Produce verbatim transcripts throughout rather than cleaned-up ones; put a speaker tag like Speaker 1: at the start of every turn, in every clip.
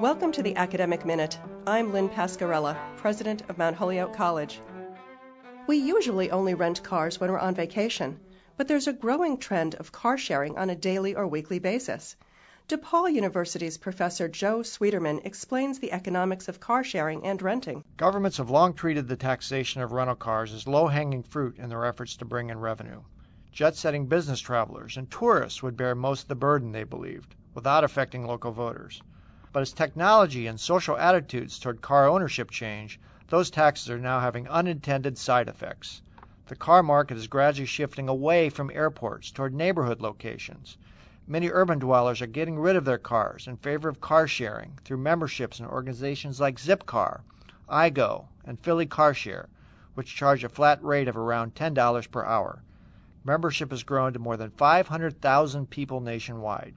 Speaker 1: Welcome to the Academic Minute. I'm Lynn Pascarella, president of Mount Holyoke College. We usually only rent cars when we're on vacation, but there's a growing trend of car sharing on a daily or weekly basis. DePaul University's Professor Joe Sweeterman explains the economics of car sharing and renting.
Speaker 2: Governments have long treated the taxation of rental cars as low-hanging fruit in their efforts to bring in revenue. Jet-setting business travelers and tourists would bear most of the burden, they believed, without affecting local voters. But as technology and social attitudes toward car ownership change, those taxes are now having unintended side effects. The car market is gradually shifting away from airports toward neighborhood locations. Many urban dwellers are getting rid of their cars in favor of car sharing through memberships in organizations like Zipcar, iGo, and Philly Car Share, which charge a flat rate of around ten dollars per hour. Membership has grown to more than five hundred thousand people nationwide.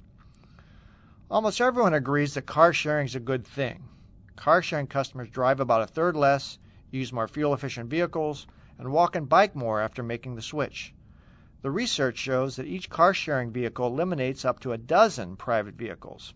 Speaker 2: Almost everyone agrees that car sharing is a good thing. Car sharing customers drive about a third less, use more fuel-efficient vehicles, and walk and bike more after making the switch. The research shows that each car sharing vehicle eliminates up to a dozen private vehicles.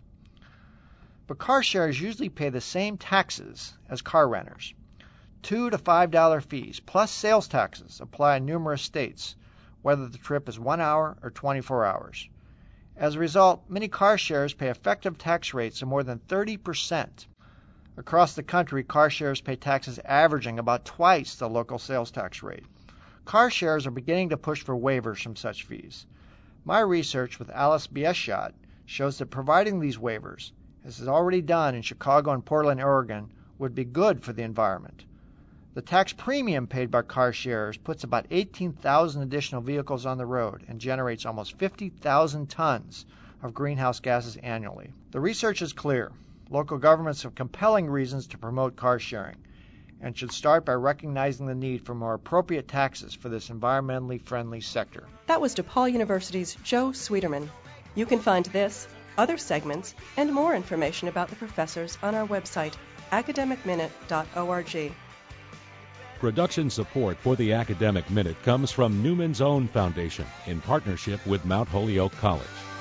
Speaker 2: But car sharers usually pay the same taxes as car renters. Two to five dollar fees plus sales taxes apply in numerous states, whether the trip is one hour or twenty-four hours. As a result, many car sharers pay effective tax rates of more than thirty percent. Across the country, car sharers pay taxes averaging about twice the local sales tax rate. Car sharers are beginning to push for waivers from such fees. My research with Alice Bieshot shows that providing these waivers, as is already done in Chicago and Portland, Oregon, would be good for the environment. The tax premium paid by car sharers puts about eighteen thousand additional vehicles on the road and generates almost fifty thousand tons of greenhouse gases annually. The research is clear. Local governments have compelling reasons to promote car sharing and should start by recognizing the need for more appropriate taxes for this environmentally friendly sector.
Speaker 1: That was DePaul University's Joe Sweeterman. You can find this, other segments, and more information about the professors on our website, academic minute dot org.
Speaker 3: Production support for the Academic Minute comes from Newman's Own Foundation in partnership with Mount Holyoke College.